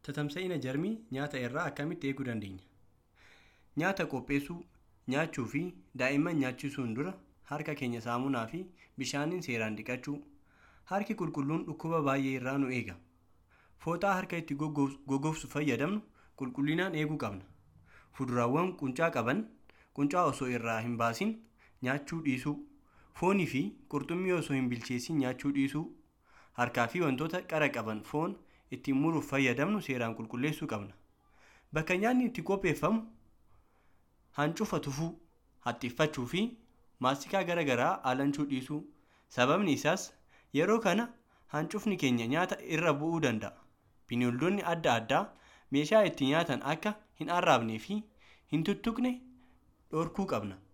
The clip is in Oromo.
Tatamsa'ina jarmii nyaata irraa akkamitti eeguu dandeenya? Nyaata qopheessuu, nyaachuu fi daa'imman nyaachisuun dura harka keenya saamunaa fi bishaaniin seeraan dhiqachuu. Harki qulqulluun dhukkuba baay'ee irraa nu eega. Fooxaa harka itti goggogsuu fayyadamnu qulqullinaan eeguu qabna. Fuduraawwan quncaa qaban quncaa osoo irraa hin baasin nyaachuu dhiisuu. Foonii fi qurxummii osoo hin bilcheessin nyaachuu dhiisuu. Harkaa fi wantoota qara qaban foon ittiin muruuf fayyadamnu seeraan qulqulleessuu qabna. Bakka nyaanni itti qopheeffamu hancufa tufuu, haxxiffachuu fi maastikaa garaa alanchuu dhiisuu. Sababni isaas yeroo kana hancufni keenya nyaata irra bu'uu danda'a. Bineeldonni adda addaa meeshaa itti nyaatan akka hin arraabnee fi hin tuttuqne dhorkuu qabna.